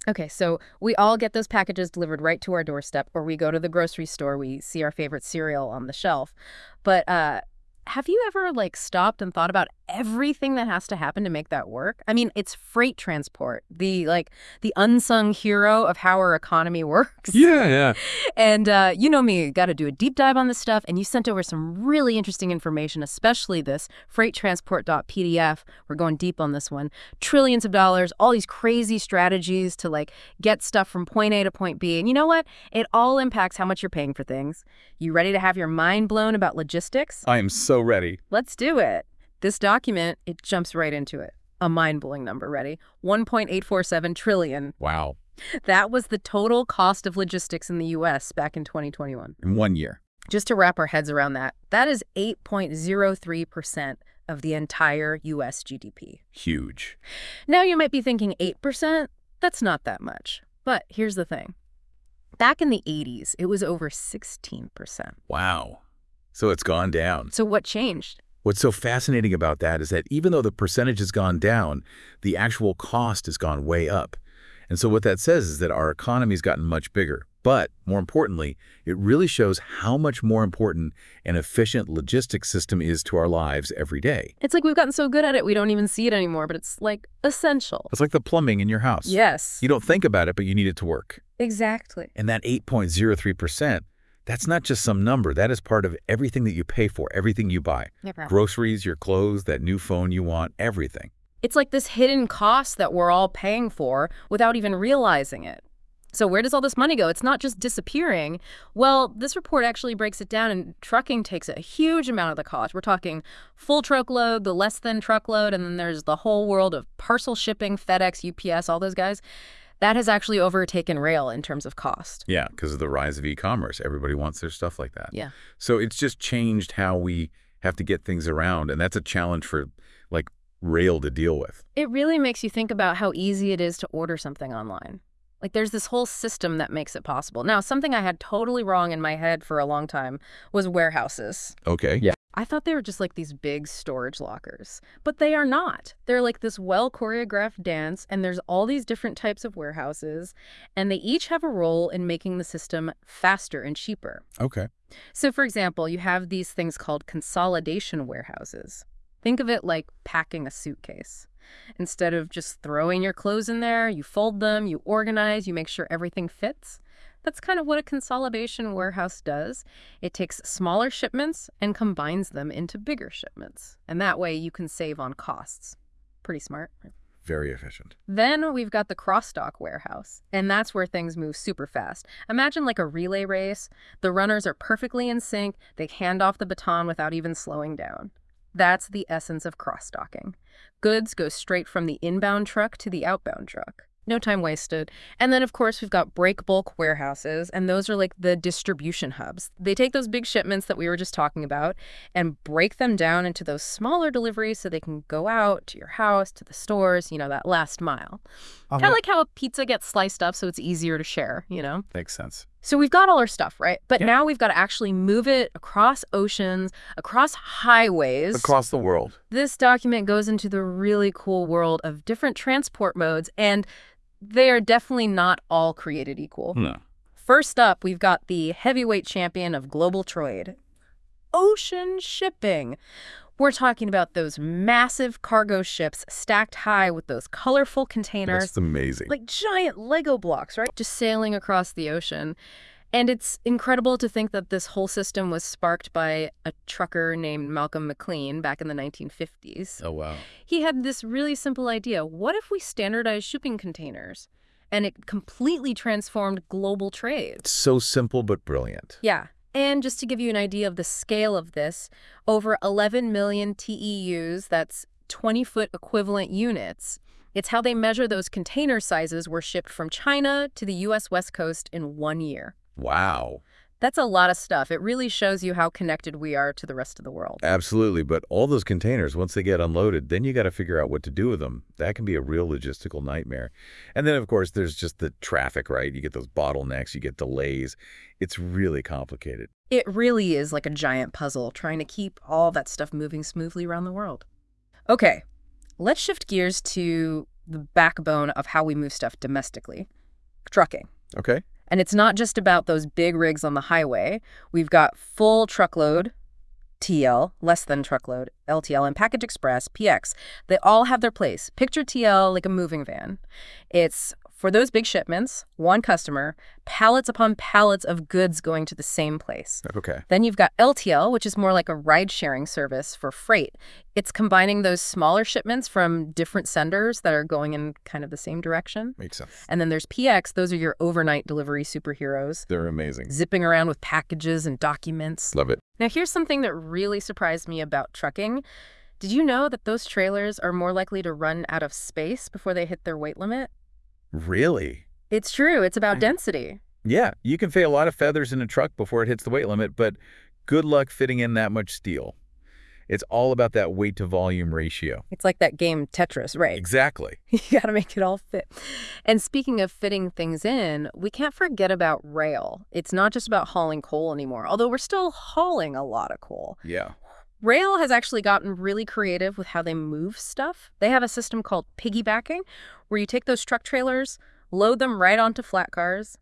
Okay, so we all get those packages delivered right to our doorstep, or we go to the grocery store, we see our favorite cereal on the shelf. But have you ever like stopped and thought about everything that has to happen to make that work? I mean, it's freight transport, the unsung hero of how our economy works. Yeah, yeah. And you know me, got to do a deep dive on this stuff. And you sent over some really interesting information, especially this freighttransport.pdf. We're going deep on this one. Trillions of dollars, all these crazy strategies to like get stuff from point A to point B. And you know what? It all impacts how much you're paying for things. You ready to have your mind blown about logistics? I am so ready. Let's do it. This document, it jumps right into it. A mind-blowing number, ready? 1.847 trillion. Wow. That was the total cost of logistics in the U.S. back in 2021. In 1 year. Just to wrap our heads around that, that is 8.03% of the entire U.S. GDP. Huge. Now you might be thinking 8%? That's not that much. But here's the thing. Back in the 80s, it was over 16%. Wow. So it's gone down. So what changed? What's so fascinating about that is that even though the percentage has gone down, the actual cost has gone way up. And so what that says is that our economy's gotten much bigger. But more importantly, it really shows how much more important an efficient logistics system is to our lives every day. It's like we've gotten so good at it, we don't even see it anymore, but it's like essential. It's like the plumbing in your house. Yes. You don't think about it, but you need it to work. Exactly. And that 8.03%, that's not just some number. That is part of everything that you pay for, everything you buy. Groceries, your clothes, that new phone you want, everything. It's like this hidden cost that we're all paying for without even realizing it. So where does all this money go? It's not just disappearing. Well, this report actually breaks it down, and trucking takes a huge amount of the cost. We're talking full truckload, the less than truckload, and then there's the whole world of parcel shipping, FedEx, UPS, all those guys. That has actually overtaken rail in terms of cost. Yeah, because of the rise of e-commerce. Everybody wants their stuff like that. Yeah. So it's just changed how we have to get things around, and that's a challenge for, like, rail to deal with. It really makes you think about how easy it is to order something online. Like, there's this whole system that makes it possible. Now, something I had totally wrong in my head for a long time was warehouses. Okay. Yeah. I thought they were just like these big storage lockers, but they are not. They're like this well-choreographed dance, and there's all these different types of warehouses, and they each have a role in making the system faster and cheaper. Okay. So, for example, you have these things called consolidation warehouses. Think of it like packing a suitcase. Instead of just throwing your clothes in there, you fold them, you organize, you make sure everything fits. That's kind of what a consolidation warehouse does. It takes smaller shipments and combines them into bigger shipments. And that way you can save on costs. Pretty smart. Very efficient. Then we've got the cross-dock warehouse, and that's where things move super fast. Imagine like a relay race. The runners are perfectly in sync. They hand off the baton without even slowing down. That's the essence of cross-docking. Goods go straight from the inbound truck to the outbound truck. No time wasted. And then, of course, we've got break bulk warehouses, and those are like the distribution hubs. They take those big shipments that we were just talking about and break them down into those smaller deliveries so they can go out to your house, to the stores, you know, that last mile. Kind of like how a pizza gets sliced up so it's easier to share, you know? Makes sense. So we've got all our stuff, right? But now we've got to actually move it across oceans, across highways. Across the world. This document goes into the really cool world of different transport modes, and they are definitely not all created equal. No. First up, we've got the heavyweight champion of global trade, ocean shipping. We're talking about those massive cargo ships stacked high with those colorful containers. That's amazing. Like giant Lego blocks, right? Just sailing across the ocean. And it's incredible to think that this whole system was sparked by a trucker named Malcolm McLean back in the 1950s. Oh, wow. He had this really simple idea. What if we standardize shipping containers? And it completely transformed global trade. So simple but brilliant. Yeah. And just to give you an idea of the scale of this, over 11 million TEUs, that's 20-foot equivalent units. It's how they measure those container sizes were shipped from China to the U.S. West Coast in 1 year. Wow. That's a lot of stuff. It really shows you how connected we are to the rest of the world. Absolutely. But all those containers, once they get unloaded, then you got to figure out what to do with them. That can be a real logistical nightmare. And then, of course, there's just the traffic, right? You get those bottlenecks, you get delays. It's really complicated. It really is like a giant puzzle trying to keep all that stuff moving smoothly around the world. Okay, let's shift gears to the backbone of how we move stuff domestically. Trucking. Okay. And it's not just about those big rigs on the highway. We've got full truckload, TL, less than truckload, LTL, and package express, PX. They all have their place. Picture TL like a moving van. It's for those big shipments, one customer, pallets upon pallets of goods going to the same place. Okay. Then you've got LTL, which is more like a ride-sharing service for freight. It's combining those smaller shipments from different senders that are going in kind of the same direction. Makes sense. And then there's PX. Those are your overnight delivery superheroes, They're amazing. zipping around with packages and documents. Love it. Now, here's something that really surprised me about trucking. Did you know that those trailers are more likely to run out of space before they hit their weight limit? Really? It's true. It's about density. Yeah, you can fit a lot of feathers in a truck before it hits the weight limit, but good luck fitting in that much steel. It's all about that weight to volume ratio. It's like that game Tetris, right? Exactly. You got to make it all fit. And speaking of fitting things in, we can't forget about rail. It's not just about hauling coal anymore, although we're still hauling a lot of coal. Yeah. Rail has actually gotten really creative with how they move stuff. They have a system called piggybacking, where you take those truck trailers, load them right onto flat cars,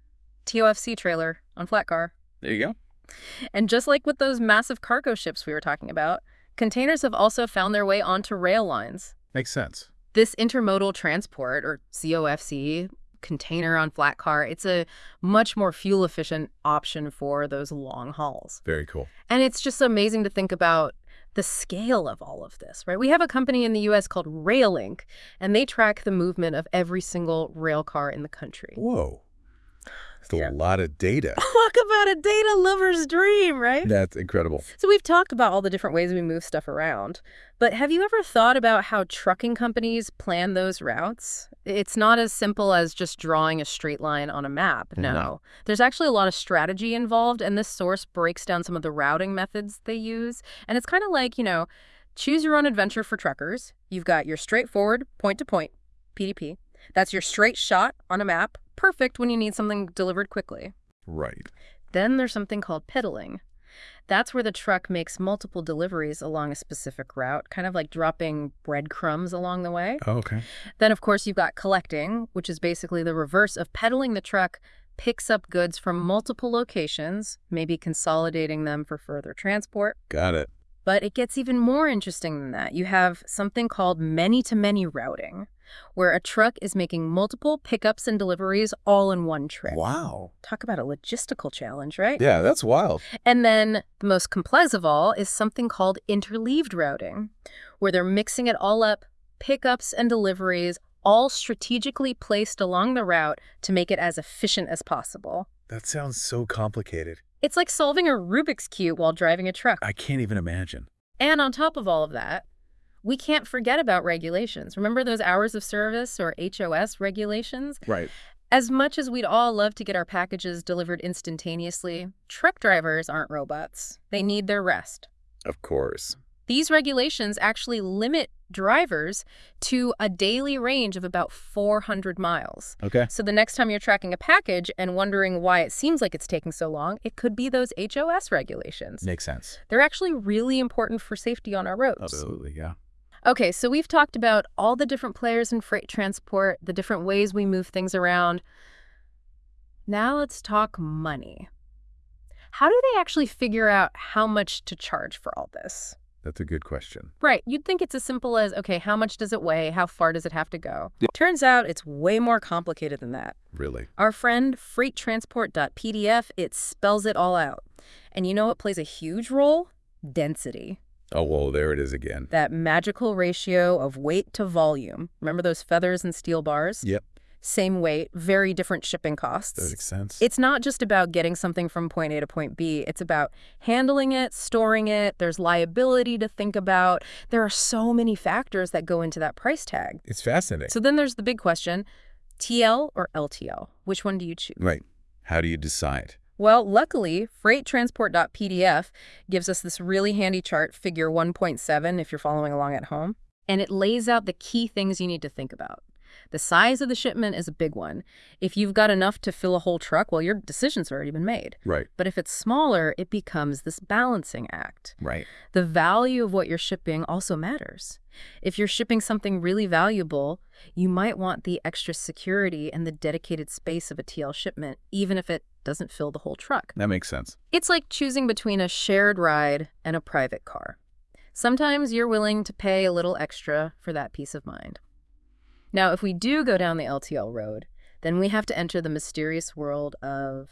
TOFC trailer on flat car. There you go. And just like with those massive cargo ships we were talking about, containers have also found their way onto rail lines. Makes sense. This intermodal transport, or COFC, container on flat car, it's a much more fuel-efficient option for those long hauls. Very cool. And it's just amazing to think about the scale of all of this, right? We have a company in the U.S. called RailLink, and they track the movement of every single rail car in the country. Whoa. That's a lot of data. Talk about a data lover's dream, right? That's incredible. So we've talked about all the different ways we move stuff around, but have you ever thought about how trucking companies plan those routes? It's not as simple as just drawing a straight line on a map, no. There's actually a lot of strategy involved, and this source breaks down some of the routing methods they use. And it's kind of like, choose your own adventure for truckers. You've got your straightforward point-to-point, PDP. That's your straight shot on a map. Perfect when you need something delivered quickly. Right. Then there's something called piddling. That's where the truck makes multiple deliveries along a specific route, kind of like dropping breadcrumbs along the way. Oh, okay. Then, of course, you've got collecting, which is basically the reverse of peddling. The truck picks up goods from multiple locations, maybe consolidating them for further transport. Got it. But it gets even more interesting than that. You have something called many-to-many routing, where a truck is making multiple pickups and deliveries all in one trip. Wow. Talk about a logistical challenge, right? Yeah, that's wild. And then the most complex of all is something called interleaved routing, where they're mixing it all up, pickups and deliveries, all strategically placed along the route to make it as efficient as possible. That sounds so complicated. It's like solving a Rubik's Cube while driving a truck. I can't even imagine. And on top of all of that, we can't forget about regulations. Remember those hours of service or HOS regulations? Right. As much as we'd all love to get our packages delivered instantaneously, truck drivers aren't robots. They need their rest. Of course. These regulations actually limit drivers to a daily range of about 400 miles. Okay. So the next time you're tracking a package and wondering why it seems like it's taking so long, it could be those HOS regulations. Makes sense. They're actually really important for safety on our roads. Absolutely, yeah. Okay, so we've talked about all the different players in freight transport, the different ways we move things around. Now let's talk money. How do they actually figure out how much to charge for all this? That's a good question. Right. You'd think it's as simple as, okay, how much does it weigh? How far does it have to go? Turns out it's way more complicated than that. Really? Our friend freighttransport.pdf, it spells it all out. And you know what plays a huge role? Density. Oh, whoa, there it is again. That magical ratio of weight to volume. Remember those feathers and steel bars? Yep. Same weight, very different shipping costs. That makes sense. It's not just about getting something from point A to point B. It's about handling it, storing it. There's liability to think about. There are so many factors that go into that price tag. It's fascinating. So then there's the big question, TL or LTL? Which one do you choose? Right. How do you decide? Well, luckily, freighttransport.pdf gives us this really handy chart, figure 1.7, if you're following along at home. And it lays out the key things you need to think about. The size of the shipment is a big one. If you've got enough to fill a whole truck, well, your decision's already been made. Right. But if it's smaller, it becomes this balancing act. Right. The value of what you're shipping also matters. If you're shipping something really valuable, you might want the extra security and the dedicated space of a TL shipment, even if it doesn't fill the whole truck. That makes sense. It's like choosing between a shared ride and a private car. Sometimes you're willing to pay a little extra for that peace of mind. Now, if we do go down the LTL road, then we have to enter the mysterious world of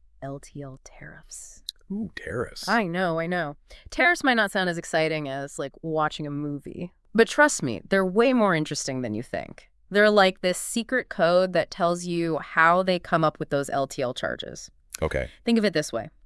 LTL tariffs. Ooh, tariffs. I know. Tariffs might not sound as exciting as, like, watching a movie. But trust me, they're way more interesting than you think. They're like this secret code that tells you how they come up with those LTL charges. Okay. Think of it this way.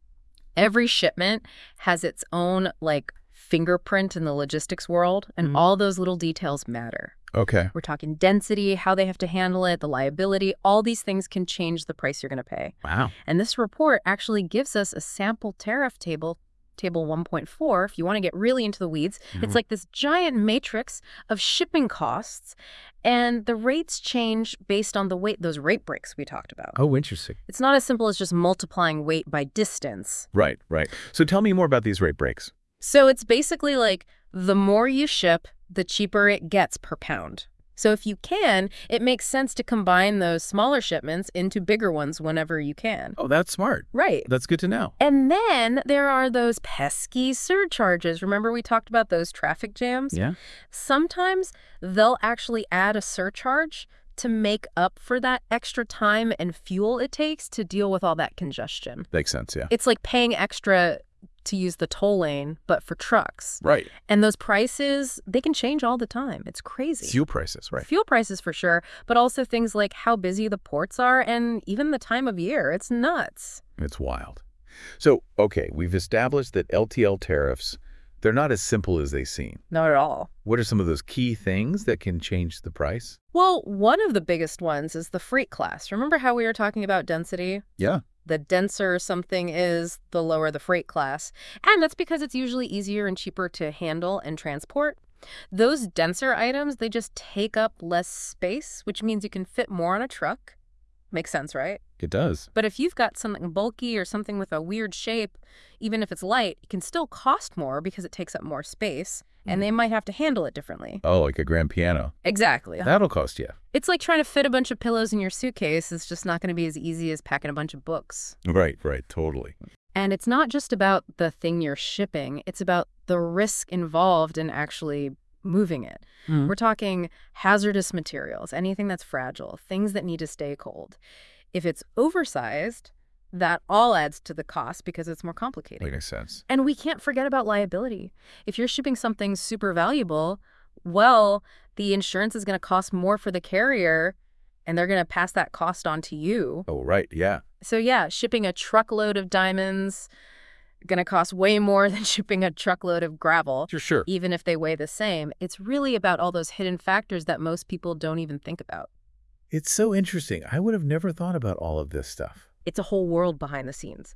Every shipment has its own, like, fingerprint in the logistics world, and all those little details matter. Okay. We're talking density, how they have to handle it, the liability. All these things can change the price you're going to pay. Wow. And this report actually gives us a sample tariff table, table 1.4, if you want to get really into the weeds. It's like this giant matrix of shipping costs, and the rates change based on the weight, those rate breaks we talked about. Oh, interesting. It's not as simple as just multiplying weight by distance. Right. So tell me more about these rate breaks. So it's basically like the more you ship, the cheaper it gets per pound. So if you can, it makes sense to combine those smaller shipments into bigger ones whenever you can. Oh, that's smart. Right. That's good to know. And then there are those pesky surcharges. Remember we talked about those traffic jams? Yeah. Sometimes they'll actually add a surcharge to make up for that extra time and fuel it takes to deal with all that congestion. Makes sense, yeah. It's like paying extra to use the toll lane, but for trucks. Right. And those prices, they can change all the time. It's crazy. Fuel prices, right. Fuel prices for sure, but also things like how busy the ports are and even the time of year. It's nuts. It's wild. So, okay, we've established that LTL tariffs, they're not as simple as they seem. Not at all. What are some of those key things that can change the price? Well, one of the biggest ones is the freight class. Remember how we were talking about density? Yeah. The denser something is, the lower the freight class. And that's because it's usually easier and cheaper to handle and transport. Those denser items, they just take up less space, which means you can fit more on a truck. Makes sense, right? It does. But if you've got something bulky or something with a weird shape, even if it's light, it can still cost more because it takes up more space, and they might have to handle it differently. Oh, like a grand piano. Exactly. That'll cost you. It's like trying to fit a bunch of pillows in your suitcase. It's just not going to be as easy as packing a bunch of books. Right, totally. And it's not just about the thing you're shipping. It's about the risk involved in actually moving it. We're talking hazardous materials, anything that's fragile, things that need to stay cold. If it's oversized, that all adds to the cost because it's more complicated. Makes sense. And we can't forget about liability. If you're shipping something super valuable, well, the insurance is going to cost more for the carrier, and they're going to pass that cost on to you. Oh, right, yeah. So yeah, shipping a truckload of diamonds going to cost way more than shipping a truckload of gravel. Sure. Even if they weigh the same. It's really about all those hidden factors that most people don't even think about. It's so interesting. I would have never thought about all of this stuff. It's a whole world behind the scenes.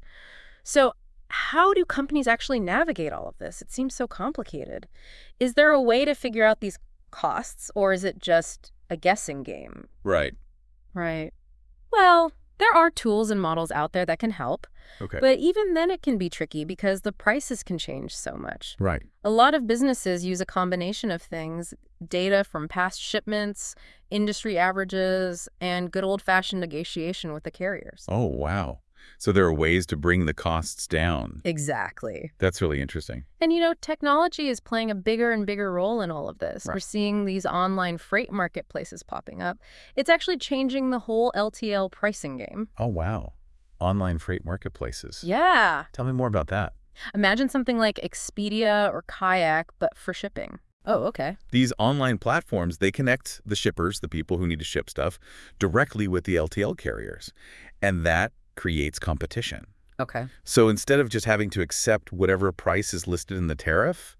So how do companies actually navigate all of this? It seems so complicated. Is there a way to figure out these costs, or is it just a guessing game? Right. Right. Well, there are tools and models out there that can help. Okay. But even then it can be tricky because the prices can change so much. Right. A lot of businesses use a combination of things, data from past shipments, industry averages, and good old-fashioned negotiation with the carriers. Oh, wow. So there are ways to bring the costs down. Exactly. That's really interesting. And, you know, technology is playing a bigger and bigger role in all of this. Right. We're seeing these online freight marketplaces popping up. It's actually changing the whole LTL pricing game. Oh, wow. Online freight marketplaces. Yeah. Tell me more about that. Imagine something like Expedia or Kayak, but for shipping. Oh, okay. These online platforms, they connect the shippers, the people who need to ship stuff, directly with the LTL carriers. And that creates competition. Okay. So instead of just having to accept whatever price is listed in the tariff,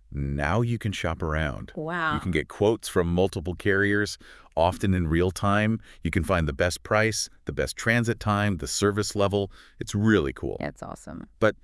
now you can shop around. Wow. You can get quotes from multiple carriers, often in real time. You can find the best price, the best transit time, the service level. It's really cool. Yeah, it's awesome. But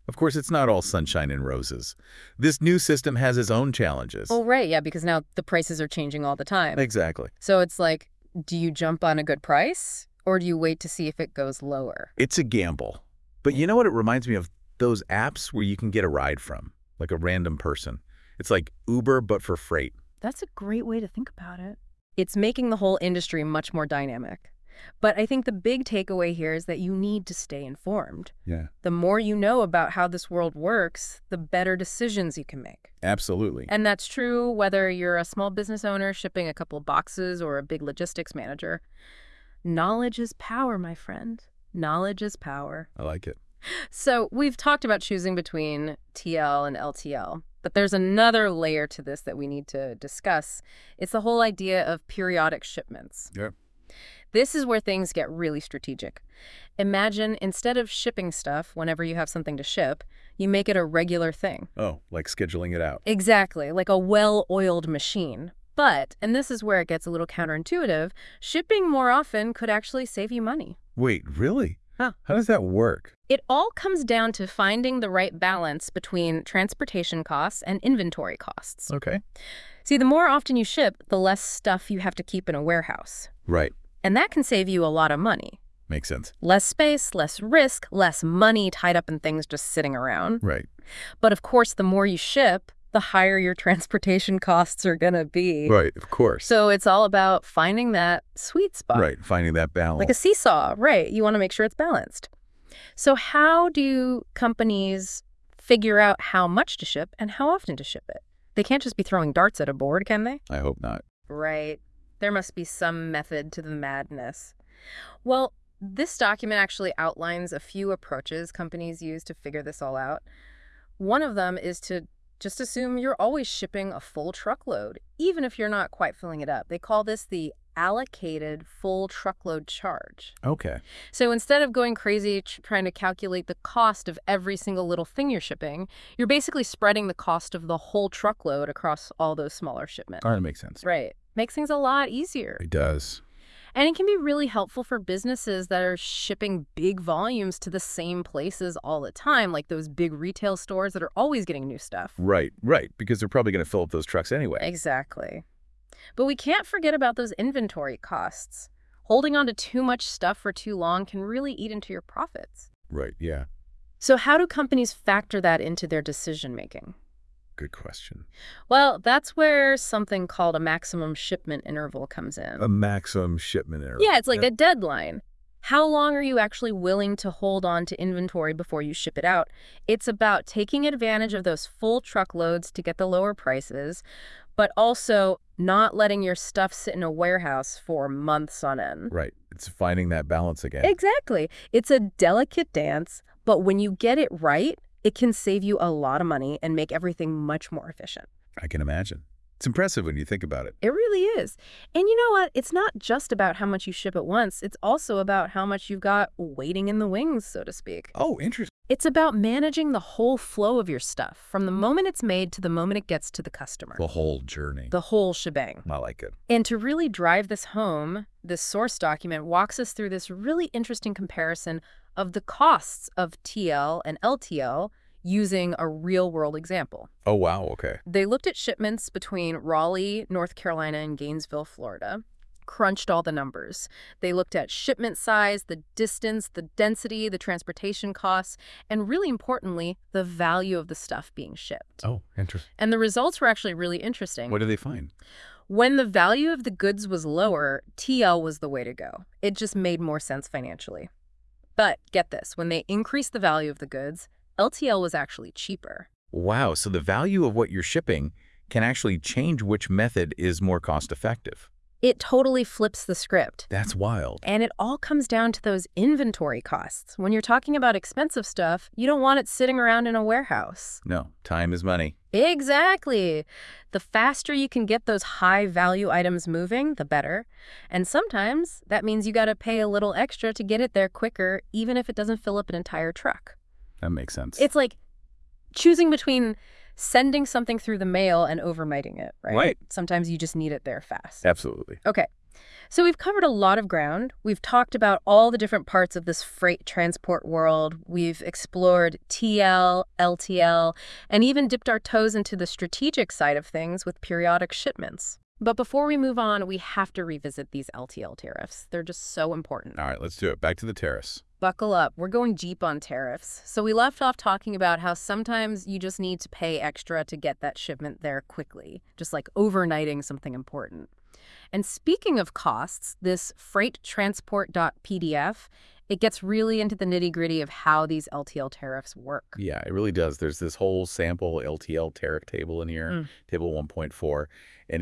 Of course, it's not all sunshine and roses. This new system has its own challenges. Oh, right, yeah, because now the prices are changing all the time. Exactly. So it's like, do you jump on a good price, or do you wait to see if it goes lower? It's a gamble. But you know what it reminds me of? Those apps where you can get a ride from, like a random person. It's like Uber, but for freight. That's a great way to think about it. It's making the whole industry much more dynamic. But I think the big takeaway here is that you need to stay informed. Yeah. The more you know about how this world works, the better decisions you can make. Absolutely. And that's true whether you're a small business owner shipping a couple boxes or a big logistics manager. Knowledge is power, my friend. Knowledge is power. I like it. So we've talked about choosing between TL and LTL, but there's another layer to this that we need to discuss. It's the whole idea of periodic shipments. Yeah. This is where things get really strategic. Imagine instead of shipping stuff whenever you have something to ship, you make it a regular thing. Oh, like scheduling it out. Exactly, like a well-oiled machine. But, and this is where it gets a little counterintuitive, shipping more often could actually save you money. Wait, really? Huh. How does that work? It all comes down to finding the right balance between transportation costs and inventory costs. Okay. See, the more often you ship, the less stuff you have to keep in a warehouse. Right. And that can save you a lot of money. Makes sense. Less space, less risk, less money tied up in things just sitting around. Right. But of course, the more you ship, the higher your transportation costs are going to be. Right, of course. So it's all about finding that sweet spot. Right, finding that balance. Like a seesaw, right? You want to make sure it's balanced. So how do companies figure out how much to ship and how often to ship it? They can't just be throwing darts at a board, can they? I hope not. Right. There must be some method to the madness. Well, this document actually outlines a few approaches companies use to figure this all out. One of them is to just assume you're always shipping a full truckload, even if you're not quite filling it up. They call this the allocated full truckload charge. Okay. So instead of going crazy trying to calculate the cost of every single little thing you're shipping, you're basically spreading the cost of the whole truckload across all those smaller shipments. All right, that makes sense. Right. Makes things a lot easier. It does. And it can be really helpful for businesses that are shipping big volumes to the same places all the time, like those big retail stores that are always getting new stuff. Right, because they're probably going to fill up those trucks anyway. Exactly. But we can't forget about those inventory costs. Holding on to too much stuff for too long can really eat into your profits. Right, yeah. So how do companies factor that into their decision-making? Good question. Well, that's where something called a maximum shipment interval comes in. A maximum shipment interval. Yeah, it's like a deadline. How long are you actually willing to hold on to inventory before you ship it out? It's about taking advantage of those full truckloads to get the lower prices, but also not letting your stuff sit in a warehouse for months on end. Right. It's finding that balance again. Exactly. It's a delicate dance, but when you get it right, it can save you a lot of money and make everything much more efficient. I can imagine. It's impressive when you think about it. It really is. And you know what? It's not just about how much you ship at once. It's also about how much you've got waiting in the wings, so to speak. Oh, interesting. It's about managing the whole flow of your stuff, from the moment it's made to the moment it gets to the customer. The whole journey. The whole shebang. I like it. And to really drive this home, this source document walks us through this really interesting comparison of the costs of TL and LTL using a real-world example. Oh, wow, okay. They looked at shipments between Raleigh, North Carolina, and Gainesville, Florida, crunched all the numbers. They looked at shipment size, the distance, the density, the transportation costs, and really importantly, the value of the stuff being shipped. Oh, interesting. And the results were actually really interesting. What did they find? When the value of the goods was lower, TL was the way to go. It just made more sense financially. But get this, when they increased the value of the goods, LTL was actually cheaper. Wow, so the value of what you're shipping can actually change which method is more cost-effective. It totally flips the script. That's wild. And it all comes down to those inventory costs. When you're talking about expensive stuff, you don't want it sitting around in a warehouse. No, time is money. Exactly. The faster you can get those high-value items moving, the better. And sometimes that means you got to pay a little extra to get it there quicker, even if it doesn't fill up an entire truck. That makes sense. It's like choosing between sending something through the mail and overnighting it, right? Right. Sometimes you just need it there fast. Absolutely. Okay, So we've covered a lot of ground. We've talked about all the different parts of this freight transport world. We've explored TL, LTL, and even dipped our toes into the strategic side of things with periodic shipments. But before we move on, we have to revisit these LTL tariffs. They're just so important. All right, let's do it. Back to the tariffs. Buckle up. We're going deep on tariffs. So we left off talking about how sometimes you just need to pay extra to get that shipment there quickly, just like overnighting something important. And speaking of costs, this freighttransport.pdf, it gets really into the nitty-gritty of how these LTL tariffs work. Yeah, it really does. There's this whole sample LTL tariff table in here, table 1.4, and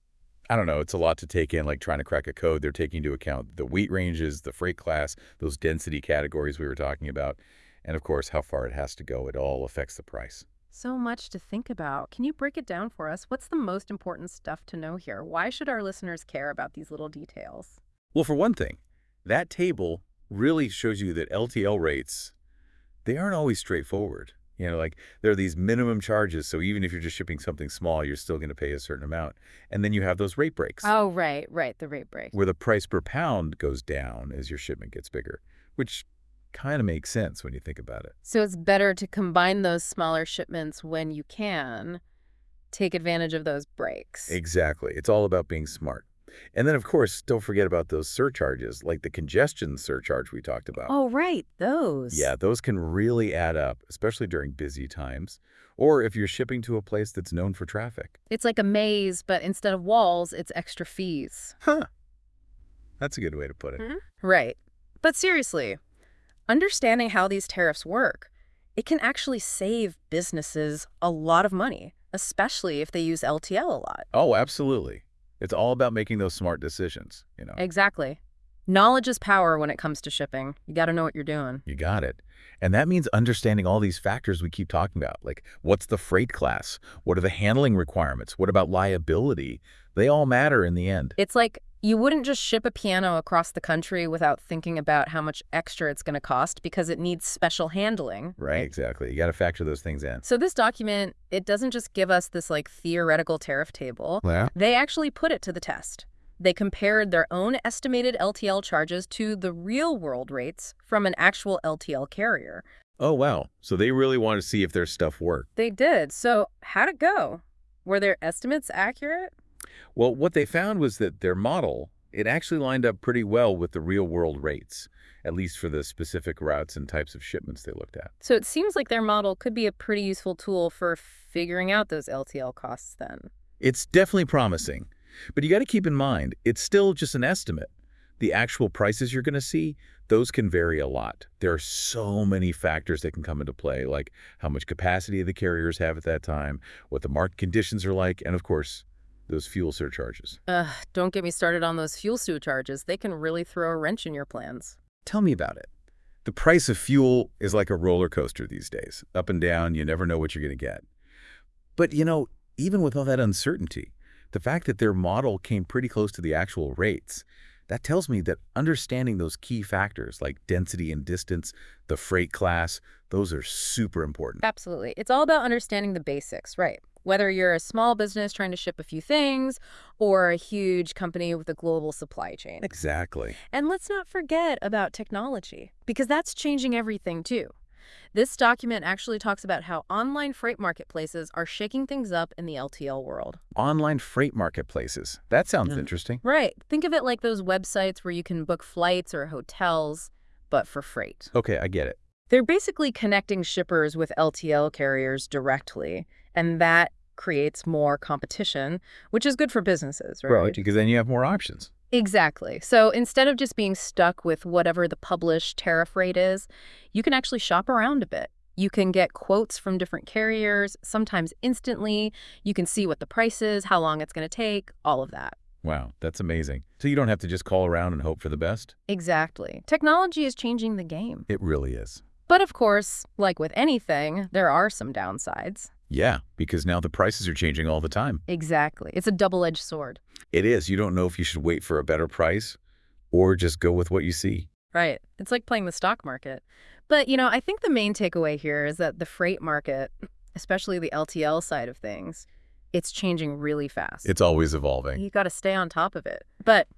I don't know, it's a lot to take in, like trying to crack a code. They're taking into account the weight ranges, the freight class, those density categories we were talking about, and of course, how far it has to go. It all affects the price. So much to think about. Can you break it down for us? What's the most important stuff to know here? Why should our listeners care about these little details? Well, for one thing, that table really shows you that LTL rates, they aren't always straightforward. Like there are these minimum charges, so even if you're just shipping something small, you're still going to pay a certain amount. And then you have those rate breaks. Oh, right, the rate break. Where the price per pound goes down as your shipment gets bigger, which kind of makes sense when you think about it. So it's better to combine those smaller shipments when you can, take advantage of those breaks. Exactly. It's all about being smart. And then, of course, don't forget about those surcharges, like the congestion surcharge we talked about. Oh, right, those. Yeah, those can really add up, especially during busy times, or if you're shipping to a place that's known for traffic. It's like a maze, but instead of walls, it's extra fees. Huh. That's a good way to put it. Right. But seriously, understanding how these tariffs work, it can actually save businesses a lot of money, especially if they use LTL a lot. Oh, absolutely. It's all about making those smart decisions, Exactly. Knowledge is power when it comes to shipping. You got to know what you're doing. You got it. And that means understanding all these factors we keep talking about, like what's the freight class? What are the handling requirements? What about liability? They all matter in the end. It's like you wouldn't just ship a piano across the country without thinking about how much extra it's going to cost because it needs special handling. Right, exactly. You got to factor those things in. So this document, it doesn't just give us this like theoretical tariff table. Yeah. They actually put it to the test. They compared their own estimated LTL charges to the real-world rates from an actual LTL carrier. Oh, wow. So they really want to see if their stuff worked. They did. So how'd it go? Were their estimates accurate? Well, what they found was that their model, it actually lined up pretty well with the real-world rates, at least for the specific routes and types of shipments they looked at. So it seems like their model could be a pretty useful tool for figuring out those LTL costs then. It's definitely promising. But you got to keep in mind, it's still just an estimate. The actual prices you're going to see, those can vary a lot. There are so many factors that can come into play, like how much capacity the carriers have at that time, what the market conditions are like, and of course, those fuel surcharges. Don't get me started on those fuel surcharges. They can really throw a wrench in your plans. Tell me about it. The price of fuel is like a roller coaster these days. Up and down, you never know what you're going to get. But, even with all that uncertainty, the fact that their model came pretty close to the actual rates, that tells me that understanding those key factors like density and distance, the freight class, those are super important. Absolutely. It's all about understanding the basics, right? Whether you're a small business trying to ship a few things or a huge company with a global supply chain. Exactly. And let's not forget about technology, because that's changing everything too. This document actually talks about how online freight marketplaces are shaking things up in the LTL world. Online freight marketplaces. That sounds interesting. Right. Think of it like those websites where you can book flights or hotels, but for freight. Okay, I get it. They're basically connecting shippers with LTL carriers directly, and that creates more competition, which is good for businesses, right? Right, because then you have more options. Exactly. So instead of just being stuck with whatever the published tariff rate is, you can actually shop around a bit. You can get quotes from different carriers, sometimes instantly. You can see what the price is, how long it's going to take, all of that. Wow, that's amazing. So you don't have to just call around and hope for the best? Exactly. Technology is changing the game. It really is. But of course, like with anything, there are some downsides. Yeah, because now the prices are changing all the time. Exactly. It's a double-edged sword. It is. You don't know if you should wait for a better price or just go with what you see. Right. It's like playing the stock market. But, I think the main takeaway here is that the freight market, especially the LTL side of things, it's changing really fast. It's always evolving. You got to stay on top of it. But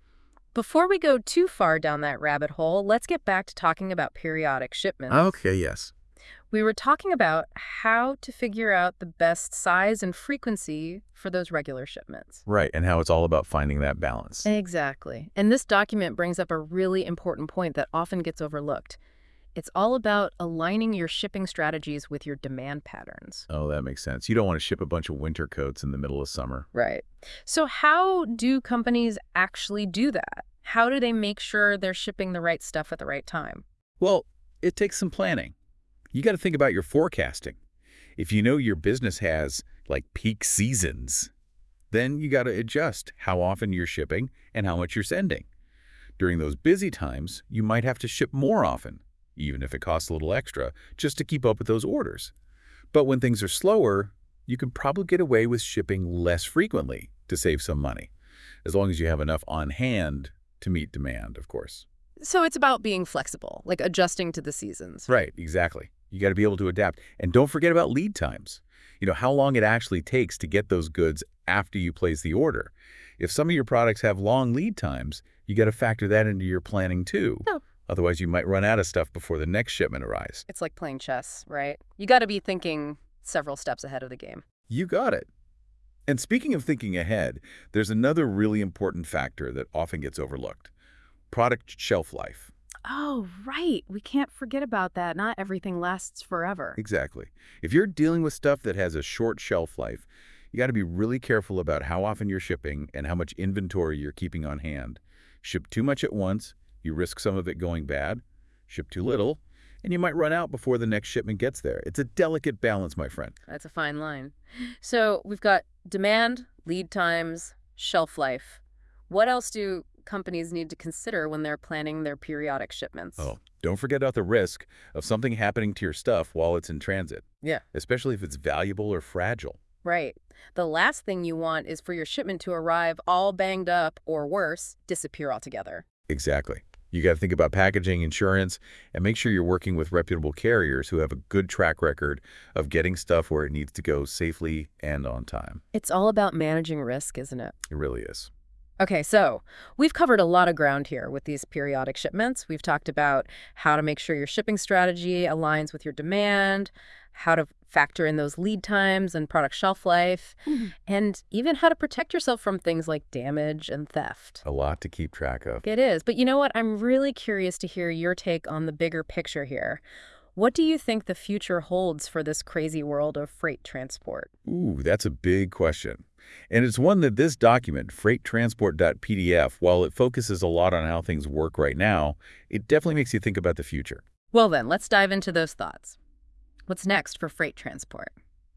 Before we go too far down that rabbit hole, let's get back to talking about periodic shipments. Okay, yes. We were talking about how to figure out the best size and frequency for those regular shipments. Right, and how it's all about finding that balance. Exactly. And this document brings up a really important point that often gets overlooked. It's all about aligning your shipping strategies with your demand patterns. Oh, that makes sense. You don't want to ship a bunch of winter coats in the middle of summer. Right. So how do companies actually do that? How do they make sure they're shipping the right stuff at the right time? Well, it takes some planning. You got to think about your forecasting. If you know your business has, like, peak seasons, then you got to adjust how often you're shipping and how much you're sending. During those busy times, you might have to ship more often, even if it costs a little extra, just to keep up with those orders. But when things are slower, you can probably get away with shipping less frequently to save some money, as long as you have enough on hand to meet demand, of course. So it's about being flexible, like adjusting to the seasons. Right, exactly. You got to be able to adapt. And don't forget about lead times. You know, how long it actually takes to get those goods after you place the order. If some of your products have long lead times, you got to factor that into your planning too. Oh. Otherwise, you might run out of stuff before the next shipment arrives. It's like playing chess, right? You got to be thinking several steps ahead of the game. You got it. And speaking of thinking ahead, there's another really important factor that often gets overlooked: product shelf life. Oh, right. We can't forget about that. Not everything lasts forever. Exactly. If you're dealing with stuff that has a short shelf life, you got to be really careful about how often you're shipping and how much inventory you're keeping on hand. Ship too much at once, you risk some of it going bad. Ship too little, and you might run out before the next shipment gets there. It's a delicate balance, my friend. That's a fine line. So we've got demand, lead times, shelf life. What else do companies need to consider when they're planning their periodic shipments? Oh, don't forget about the risk of something happening to your stuff while it's in transit, Yeah. especially if it's valuable or fragile. Right. The last thing you want is for your shipment to arrive all banged up or worse, disappear altogether. Exactly. You got to think about packaging, insurance, and make sure you're working with reputable carriers who have a good track record of getting stuff where it needs to go safely and on time. It's all about managing risk, isn't it? It really is. Okay, so we've covered a lot of ground here with these periodic shipments. We've talked about how to make sure your shipping strategy aligns with your demand, how to factor in those lead times and product shelf life, and even how to protect yourself from things like damage and theft. A lot to keep track of. It is. But you know what? I'm really curious to hear your take on the bigger picture here. What do you think the future holds for this crazy world of freight transport? Ooh, that's a big question. And it's one that this document, freighttransport.pdf, while it focuses a lot on how things work right now, it definitely makes you think about the future. Well then, let's dive into those thoughts. What's next for freight transport?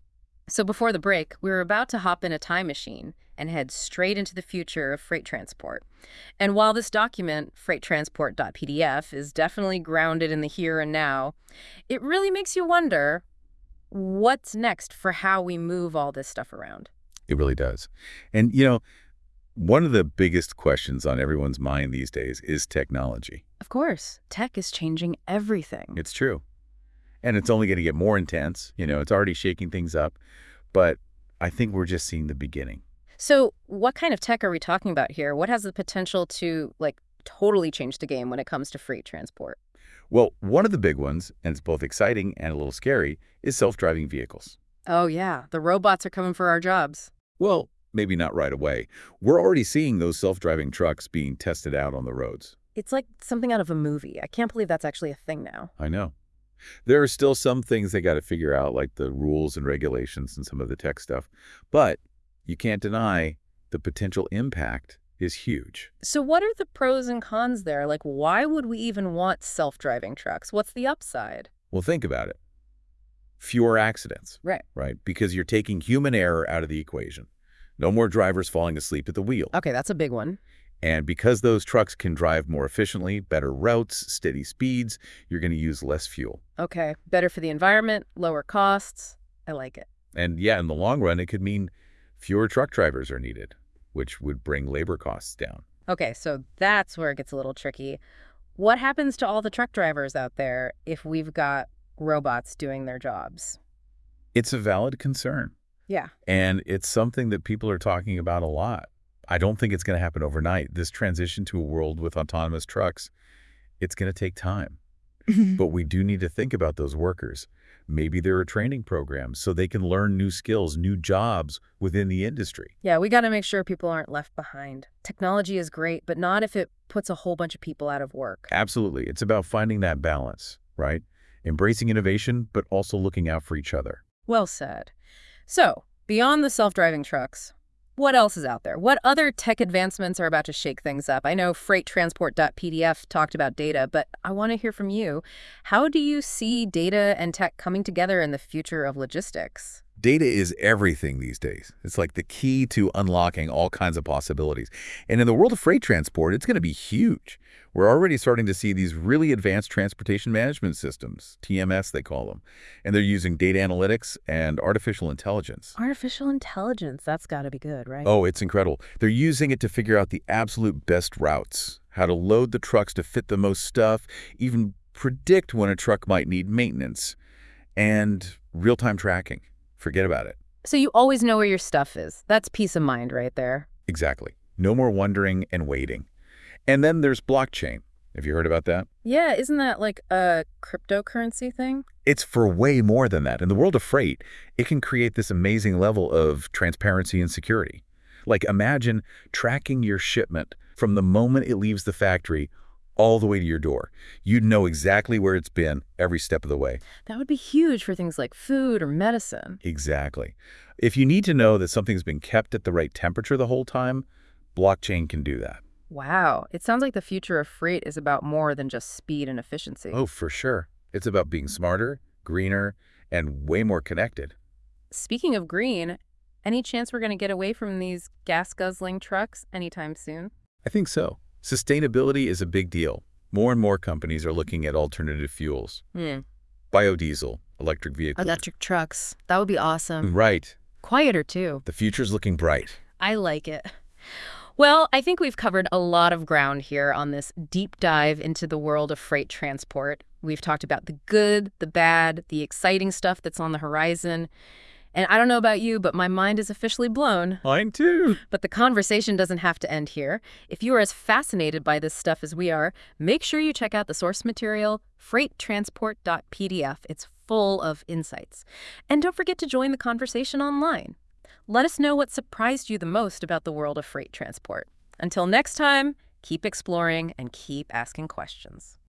So before the break, we were about to hop in a time machine and head straight into the future of freight transport. And while this document, freighttransport.pdf, is definitely grounded in the here and now, it really makes you wonder, what's next for how we move all this stuff around? It really does. And, you know, one of the biggest questions on everyone's mind these days is technology. Of course, tech is changing everything. It's true. And it's only going to get more intense. You know, it's already shaking things up. But I think we're just seeing the beginning. So what kind of tech are we talking about here? What has the potential to, like, totally change the game when it comes to freight transport? Well, one of the big ones, and it's both exciting and a little scary, is self-driving vehicles. Oh, yeah. The robots are coming for our jobs. Well, maybe not right away. We're already seeing those self-driving trucks being tested out on the roads. It's like something out of a movie. I can't believe that's actually a thing now. I know. There are still some things they got to figure out, like the rules and regulations and some of the tech stuff. But you can't deny the potential impact is huge. So what are the pros and cons there? Like, why would we even want self-driving trucks? What's the upside? Well, think about it. Fewer accidents, Right. right? Because you're taking human error out of the equation. No more drivers falling asleep at the wheel. Okay, that's a big one. And because those trucks can drive more efficiently, better routes, steady speeds, you're going to use less fuel. Okay, better for the environment, lower costs. I like it. And yeah, in the long run, it could mean fewer truck drivers are needed, which would bring labor costs down. Okay, so that's where it gets a little tricky. What happens to all the truck drivers out there if we've got robots doing their jobs? It's a valid concern. Yeah. And it's something that people are talking about a lot. I don't think it's going to happen overnight. This transition to a world with autonomous trucks, it's going to take time. But we do need to think about those workers. Maybe there are training programs so they can learn new skills, new jobs within the industry. Yeah, we got to make sure people aren't left behind. Technology is great, but not if it puts a whole bunch of people out of work. Absolutely. It's about finding that balance, right? Embracing innovation, but also looking out for each other. Well said. So, beyond the self-driving trucks, what else is out there? What other tech advancements are about to shake things up? I know FreightTransport.pdf talked about data, but I want to hear from you. How do you see data and tech coming together in the future of logistics? Data is everything these days. It's like the key to unlocking all kinds of possibilities. And in the world of freight transport, it's going to be huge. We're already starting to see these really advanced transportation management systems, TMS they call them, and they're using data analytics and artificial intelligence. Artificial intelligence, that's got to be good, right? Oh, it's incredible. They're using it to figure out the absolute best routes, how to load the trucks to fit the most stuff, even predict when a truck might need maintenance, and real-time tracking. Forget about it. So you always know where your stuff is. That's peace of mind right there. Exactly. No more wondering and waiting. And then there's blockchain. Have you heard about that? Yeah, isn't that like a cryptocurrency thing? It's for way more than that. In the world of freight, it can create this amazing level of transparency and security. Like imagine tracking your shipment from the moment it leaves the factory all the way to your door. You'd know exactly where it's been every step of the way. That would be huge for things like food or medicine. Exactly. If you need to know that something's been kept at the right temperature the whole time, blockchain can do that. Wow, it sounds like the future of freight is about more than just speed and efficiency. Oh, for sure. It's about being smarter, greener, and way more connected. Speaking of green, any chance we're going to get away from these gas-guzzling trucks anytime soon? I think so. Sustainability is a big deal. More and more companies are looking at alternative fuels. Biodiesel, electric vehicles. Electric trucks. That would be awesome. Right. Quieter, too. The future's looking bright. I like it. Well, I think we've covered a lot of ground here on this deep dive into the world of freight transport. We've talked about the good, the bad, the exciting stuff that's on the horizon. And I don't know about you, but my mind is officially blown. Mine too. But the conversation doesn't have to end here. If you are as fascinated by this stuff as we are, make sure you check out the source material, FreightTransport.pdf. It's full of insights. And don't forget to join the conversation online. Let us know what surprised you the most about the world of freight transport. Until next time, keep exploring and keep asking questions.